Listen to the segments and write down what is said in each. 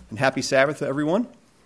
and happy Sabbath to everyone.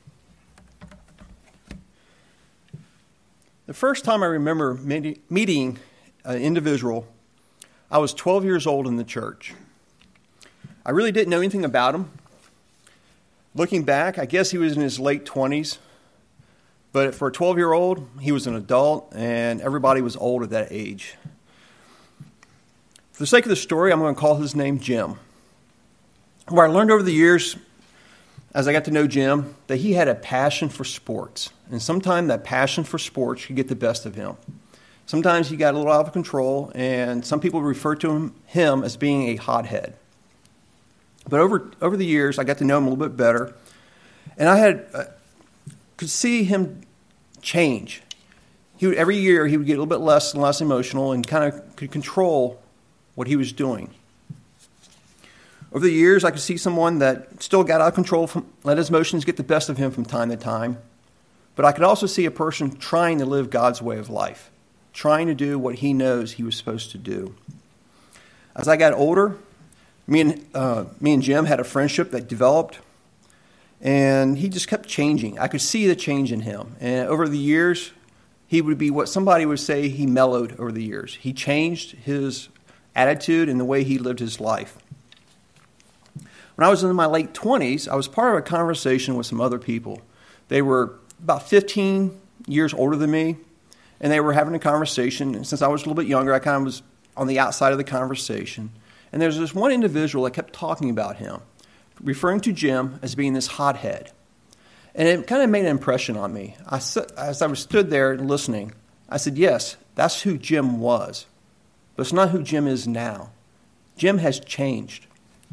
The first time I remember meeting an individual, I was 12 years old in the church. I really didn't know anything about him. Looking back, I guess he was in his late 20s, but for a 12-year-old, he was an adult, and everybody was old at that age. For the sake of the story, I'm going to call his name Jim. What I learned over the years, as I got to know Jim, that he had a passion for sports. And sometimes that passion for sports could get the best of him. Sometimes he got a little out of control, and some people refer to him as being a hothead. But over the years, I got to know him a little bit better, and I could see him change. Every year, he would get a little bit less and less emotional and kind of could control what he was doing. Over the years, I could see someone that still got out of control, let his emotions get the best of him from time to time. But I could also see a person trying to live God's way of life, trying to do what he knows he was supposed to do. As I got older, me and Jim had a friendship that developed, and he just kept changing. I could see the change in him. And over the years, he would be what somebody would say he mellowed over the years. He changed his attitude and the way he lived his life. When I was in my late 20s, I was part of a conversation with some other people. They were about 15 years older than me, and they were having a conversation. And since I was a little bit younger, I kind of was on the outside of the conversation. And there's this one individual that kept talking about him, referring to Jim as being this hothead. And it kind of made an impression on me. As I stood there listening, I said, yes, that's who Jim was. But it's not who Jim is now. Jim has changed.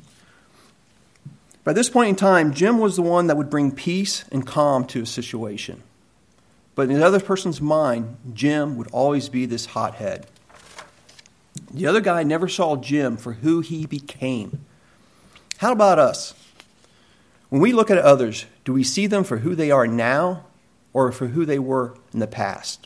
By this point in time, Jim was the one that would bring peace and calm to a situation. But in the other person's mind, Jim would always be this hothead. The other guy never saw Jim for who he became. How about us? When we look at others, do we see them for who they are now or for who they were in the past?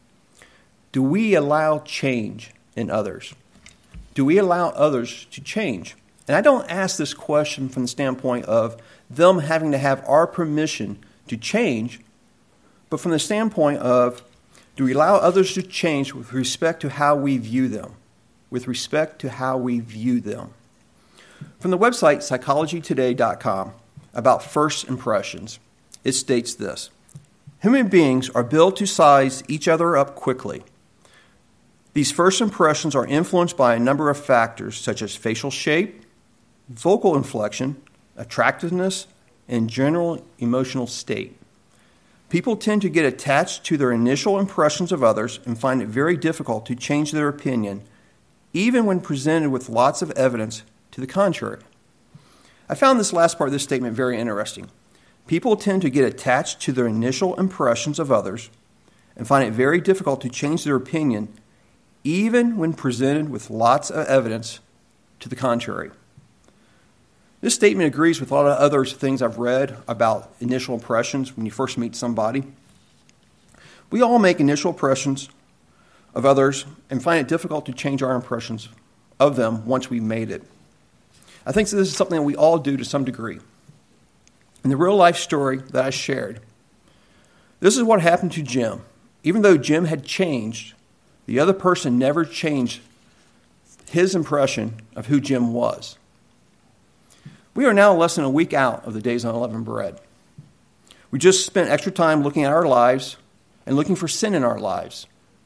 Do we allow change in others? Do we allow others to change? And I don't ask this question from the standpoint of them having to have our permission to change, but from the standpoint of, do we allow others to change with respect to how we view them? With respect to how we view them. From the website psychologytoday.com about first impressions, it states this: human beings are built to size each other up quickly. These first impressions are influenced by a number of factors such as facial shape, vocal inflection, attractiveness, and general emotional state. People tend to get attached to their initial impressions of others and find it very difficult to change their opinion, even when presented with lots of evidence to the contrary. I found this last part of this statement very interesting. People tend to get attached to their initial impressions of others and find it very difficult to change their opinion, even when presented with lots of evidence to the contrary. This statement agrees with a lot of other things I've read about initial impressions when you first meet somebody. We all make initial impressions of others and find it difficult to change our impressions of them once we've made it. I think this is something that we all do to some degree. In the real life story that I shared, this is what happened to Jim. Even though Jim had changed, the other person never changed his impression of who Jim was. We are now less than a week out of the Days of Unleavened Bread. We just spent extra time looking at our lives and looking for sin in our lives.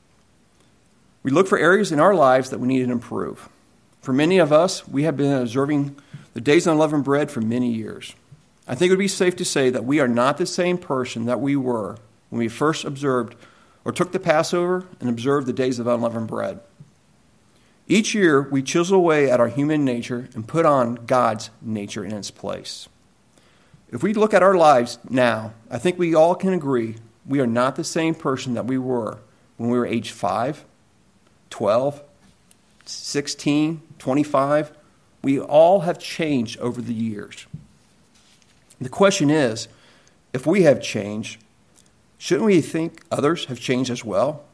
We look for areas in our lives that we need to improve. For many of us, we have been observing the Days of Unleavened Bread for many years. I think it would be safe to say that we are not the same person that we were when we first observed or took the Passover and observed the Days of Unleavened Bread. Each year, we chisel away at our human nature and put on God's nature in its place. If we look at our lives now, I think we all can agree we are not the same person that we were when we were age 5, 12, 16, 25. We all have changed over the years. The question is, if we have changed, shouldn't we think others have changed as well?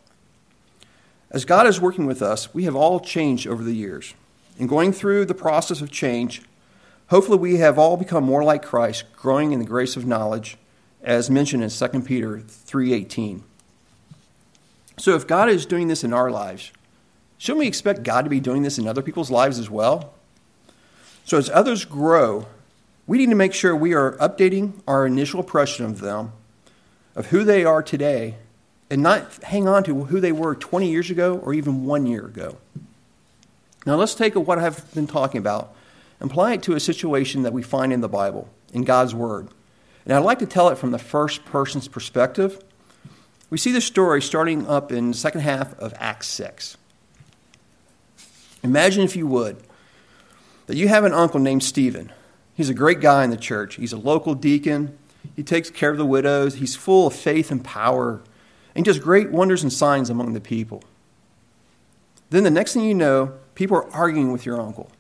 As God is working with us, we have all changed over the years. In going through the process of change, Hopefully we have all become more like Christ, growing in the grace of knowledge, as mentioned in 2 Peter 3:18. So if God is doing this in our lives, shouldn't we expect God to be doing this in other people's lives as well? So as others grow, we need to make sure we are updating our initial impression of them, of who they are today, and not hang on to who they were 20 years ago or even 1 year ago. Now let's take what I've been talking about and apply it to a situation that we find in the Bible, in God's Word. And I'd like to tell it from the first person's perspective. We see this story starting up in the second half of Acts 6. Imagine, if you would, that you have an uncle named Stephen. He's a great guy in the church. He's a local deacon. He takes care of the widows. He's full of faith and power. And does great wonders and signs among the people. Then the next thing you know, people are arguing with your uncle.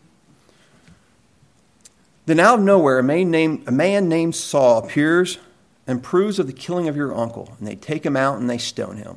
Then out of nowhere, a man named Saul appears and approves of the killing of your uncle. And they take him out and they stone him.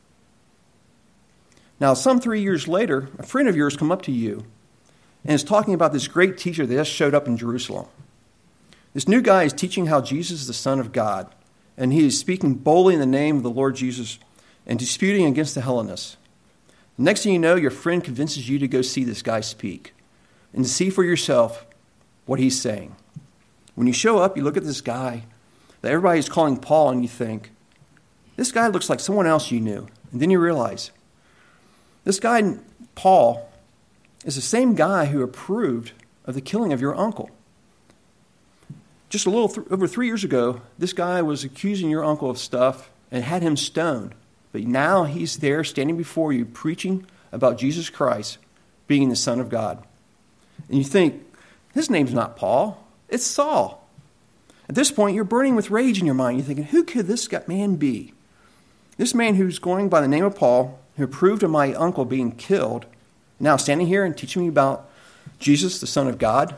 Now, some 3 years later, a friend of yours come up to you and is talking about this great teacher that just showed up in Jerusalem. This new guy is teaching how Jesus is the Son of God. And he is speaking boldly in the name of the Lord Jesus and disputing against the Hellenists. Next thing you know, your friend convinces you to go see this guy speak and to see for yourself what he's saying. When you show up, you look at this guy that everybody is calling Paul, and you think, this guy looks like someone else you knew. And then you realize, this guy, Paul, is the same guy who approved of the killing of your uncle. Just a little over 3 years ago, this guy was accusing your uncle of stuff and had him stoned. But now he's there standing before you preaching about Jesus Christ being the Son of God. And you think, his name's not Paul, it's Saul. At this point, you're burning with rage in your mind. You're thinking, who could this man be? This man who's going by the name of Paul, who approved of my uncle being killed, now standing here and teaching me about Jesus, the Son of God.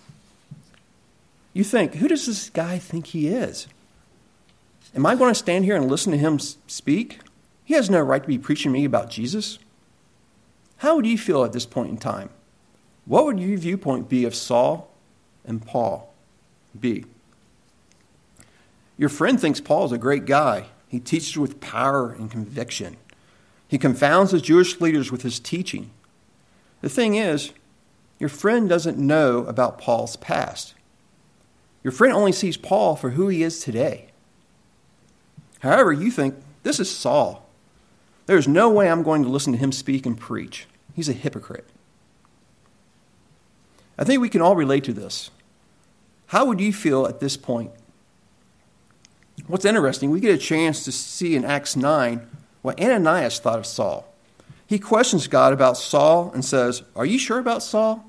You think, who does this guy think he is? Am I going to stand here and listen to him speak? He has no right to be preaching to me about Jesus. How would you feel at this point in time? What would your viewpoint be of Saul and Paul be? Your friend thinks Paul is a great guy. He teaches with power and conviction. He confounds the Jewish leaders with his teaching. The thing is, your friend doesn't know about Paul's past. Your friend only sees Paul for who he is today. However, you think, this is Saul. There's no way I'm going to listen to him speak and preach. He's a hypocrite. I think we can all relate to this. How would you feel at this point? What's interesting, we get a chance to see in Acts 9 what Ananias thought of Saul. He questions God about Saul and says, are you sure about Saul?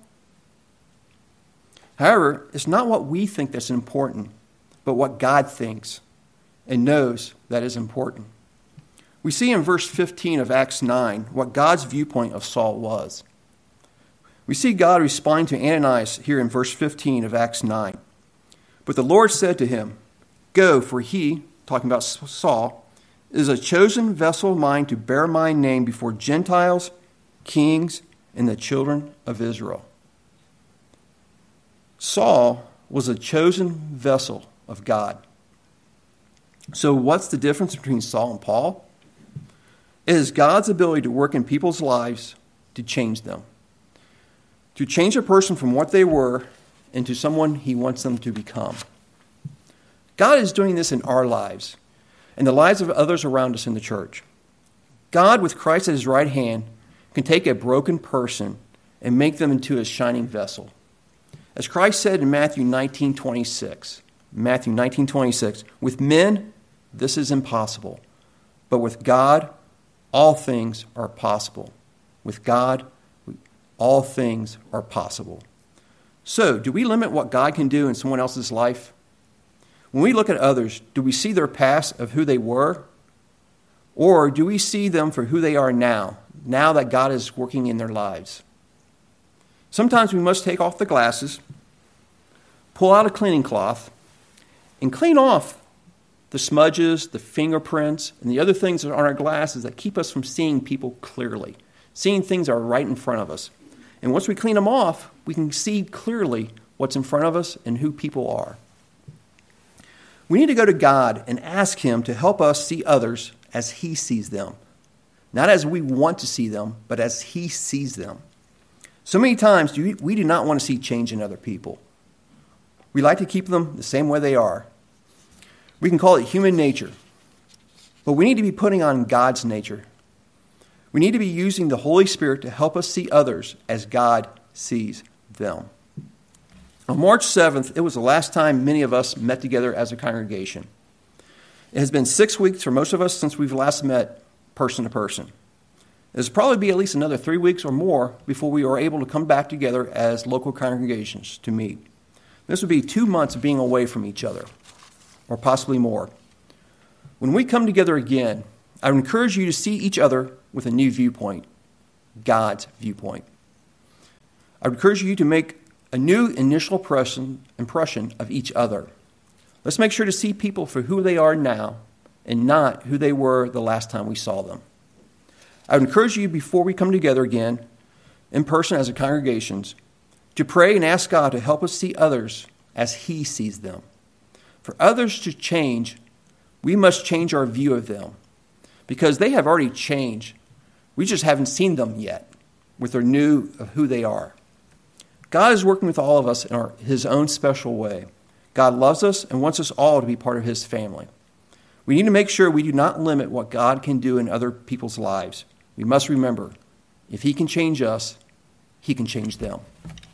However, it's not what we think that's important, but what God thinks and knows that is important. We see in verse 15 of Acts 9 what God's viewpoint of Saul was. We see God respond to Ananias here in verse 15 of Acts 9. But the Lord said to him, go, for he, talking about Saul, is a chosen vessel of mine to bear my name before Gentiles, kings, and the children of Israel. Saul was a chosen vessel of God. So what's the difference between Saul and Paul? It is God's ability to work in people's lives to change them. To change a person from what they were into someone he wants them to become. God is doing this in our lives and the lives of others around us in the church. God, with Christ at his right hand, can take a broken person and make them into a shining vessel. As Christ said in Matthew 19:26, with men, this is impossible, but with God, all things are possible. With God, all things are possible. So, do we limit what God can do in someone else's life? When we look at others, do we see their past of who they were? Or do we see them for who they are now that God is working in their lives? Sometimes we must take off the glasses, pull out a cleaning cloth, and clean off the smudges, the fingerprints, and the other things that are on our glasses that keep us from seeing people clearly, seeing things that are right in front of us. And once we clean them off, we can see clearly what's in front of us and who people are. We need to go to God and ask Him to help us see others as He sees them. Not as we want to see them, but as He sees them. So many times we do not want to see change in other people. We like to keep them the same way they are. We can call it human nature. But we need to be putting on God's nature. We need to be using the Holy Spirit to help us see others as God sees them. On March 7th, it was the last time many of us met together as a congregation. It has been 6 weeks for most of us since we've last met person to person. It'll probably be at least another 3 weeks or more before we are able to come back together as local congregations to meet. This would be 2 months of being away from each other, or possibly more. When we come together again, I would encourage you to see each other with a new viewpoint, God's viewpoint. I would encourage you to make a new initial impression of each other. Let's make sure to see people for who they are now and not who they were the last time we saw them. I would encourage you before we come together again in person as a congregation to pray and ask God to help us see others as He sees them. For others to change, we must change our view of them because they have already changed. We just haven't seen them yet with their new of who they are. God is working with all of us in His own special way. God loves us and wants us all to be part of His family. We need to make sure we do not limit what God can do in other people's lives. We must remember, if He can change us, He can change them.